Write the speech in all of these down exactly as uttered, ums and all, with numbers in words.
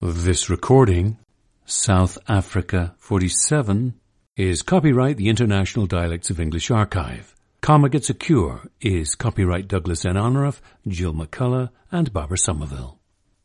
This recording, South Africa forty-seven, is copyright the International Dialects of English Archive. Karma Gets a Cure is copyright Douglas N. Honorath, Jill McCullough, and Barbara Somerville.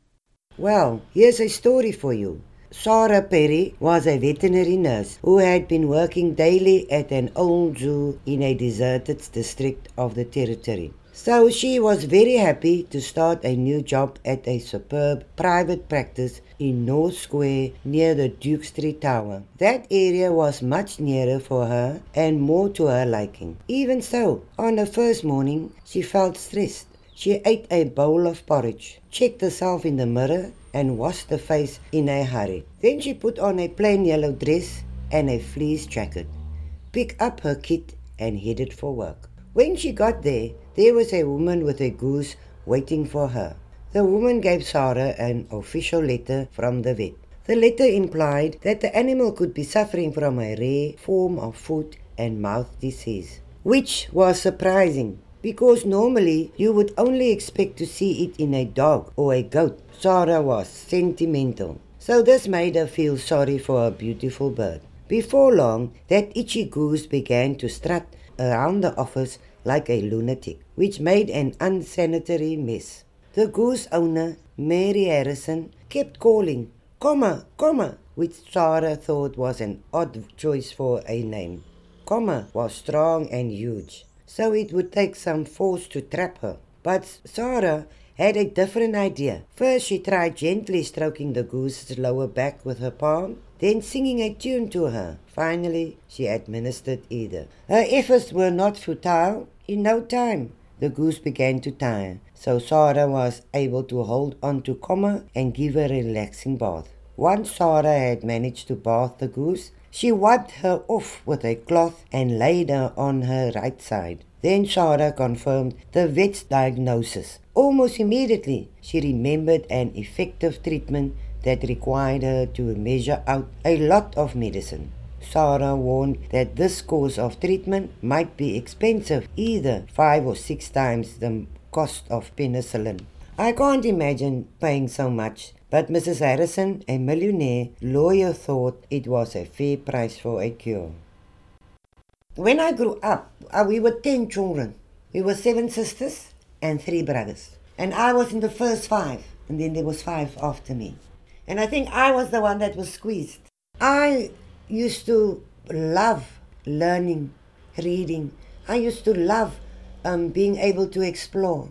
Well, here's a story for you. Sarah Perry was a veterinary nurse who had been working daily at an old zoo in a deserted district of the territory. So she was very happy to start a new job at a superb private practice in North Square near the Duke Street Tower. That area was much nearer for her and more to her liking. Even so, on the first morning, she felt stressed. She ate a bowl of porridge, checked herself in the mirror, and washed her face in a hurry. Then she put on a plain yellow dress and a fleece jacket, picked up her kit, and headed for work. When she got there, there was a woman with a goose waiting for her. The woman gave Sarah an official letter from the vet. The letter implied that the animal could be suffering from a rare form of foot and mouth disease, which was surprising, because normally you would only expect to see it in a dog or a goat. Sarah was sentimental, so this made her feel sorry for her beautiful bird. Before long, that itchy goose began to strut around the office like a lunatic, which made an unsanitary mess. The goose owner, Mary Harrison, kept calling, Comma, Comma, which Sarah thought was an odd choice for a name. Comma was strong and huge, so it would take some force to trap her. But Sarah had a different idea. First she tried gently stroking the goose's lower back with her palm, then singing a tune to her. Finally, she administered either. Her efforts were not futile. In no time, the goose began to tire, so Sarah was able to hold on to Comma and give her a relaxing bath. Once Sarah had managed to bath the goose, she wiped her off with a cloth and laid her on her right side. Then Sarah confirmed the vet's diagnosis. Almost immediately, she remembered an effective treatment that required her to measure out a lot of medicine. Sarah warned that this course of treatment might be expensive, either five or six times the cost of penicillin. I can't imagine paying so much, but Missus Harrison, a millionaire lawyer, thought it was a fair price for a cure. When I grew up, uh, we were ten children. We were seven sisters and three brothers. And I was in the first five, and then there was five after me. And I think I was the one that was squeezed. I used to love learning, reading. I used to love um, being able to explore.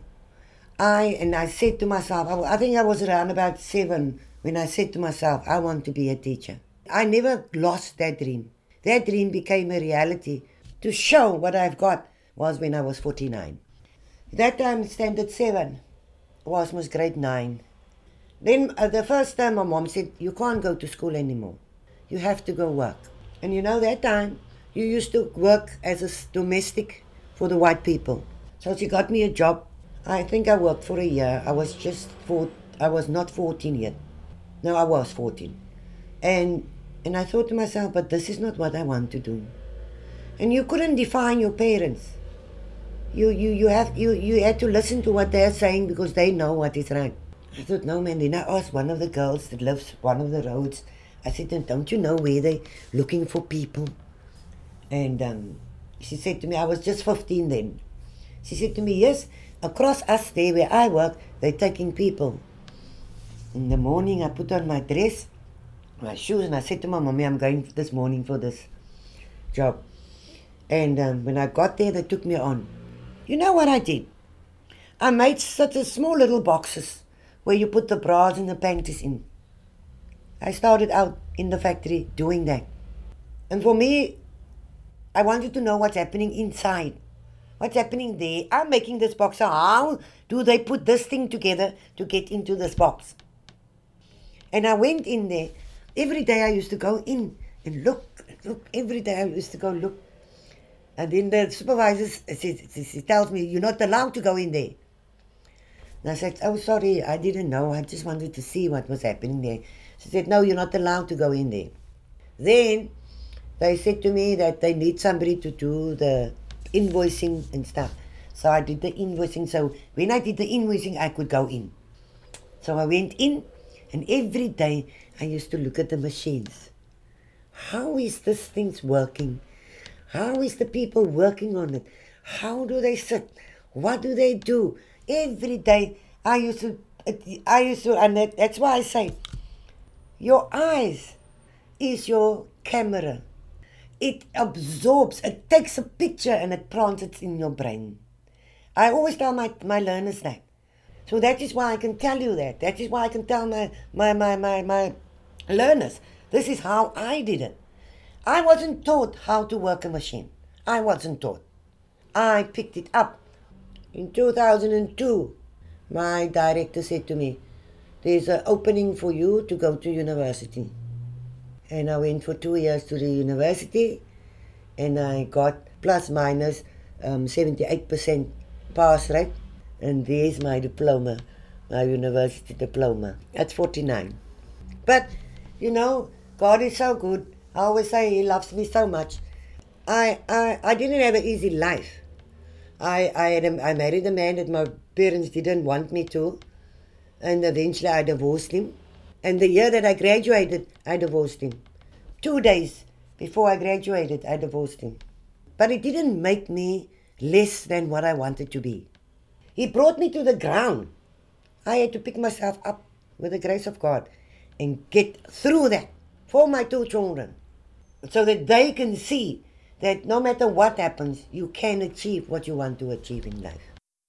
I and I said to myself, I, I think I was around about seven when I said to myself, I want to be a teacher. I never lost that dream. That dream became a reality. To show what I've got was when I was forty-nine. That time, standard seven was was grade nine. Then uh, the first time my mom said, you can't go to school anymore. You have to go work. And you know, that time, you used to work as a domestic for the white people. So she got me a job. I think I worked for a year. I was just four, I was not fourteen yet. No, I was fourteen. And and I thought to myself, but this is not what I want to do. And you couldn't define your parents. You you you have you, you had to listen to what they're saying because they know what is right. I thought, no man, then I asked one of the girls that lives one of the roads. I said, don't you know where they looking for people? And um, she said to me, I was just fifteen then. She said to me, yes, across us there where I work, they're taking people. In the morning, I put on my dress, my shoes, and I said to my mommy, I'm going this morning for this job. And um, when I got there, they took me on. You know what I did? I made such a small little boxes where you put the bras and the panties in. I started out in the factory doing that. And for me, I wanted to know what's happening inside. What's happening there? I'm making this box. So how do they put this thing together to get into this box? And I went in there. Every day I used to go in and look, look. Every day I used to go look. And then the supervisor says, she tells me, you're not allowed to go in there. And I said, oh, sorry, I didn't know. I just wanted to see what was happening there. She said, no, you're not allowed to go in there. Then they said to me that they need somebody to do the invoicing and stuff. So I did the invoicing. So when I did the invoicing, I could go in. So I went in And every day I used to look at the machines. How is this thing working? How is the people working on it? How do they sit? What do they do? Every day I used to, I used to, and that, that's why I say, your eyes is your camera. It absorbs, it takes a picture and it plants it in your brain. I always tell my, my learners that. So that is why I can tell you that. That is why I can tell my, my, my, my, my learners, this is how I did it. I wasn't taught how to work a machine. I wasn't taught. I picked it up. In two thousand two, my director said to me, there's an opening for you to go to university. And I went for two years to the university, and I got plus minus um, seventy-eight percent pass rate, and there's my diploma, my university diploma. That's forty-nine. But, you know, God is so good. I always say He loves me so much. I I, I didn't have an easy life. I I, had a, I married a man that my parents didn't want me to, and eventually I divorced him. And the year that I graduated, I divorced him. Two days before I graduated, I divorced him. But it didn't make me less than what I wanted to be. He brought me to the ground. I had to pick myself up with the grace of God and get through that for my two children, so that they can see that no matter what happens, you can achieve what you want to achieve in life.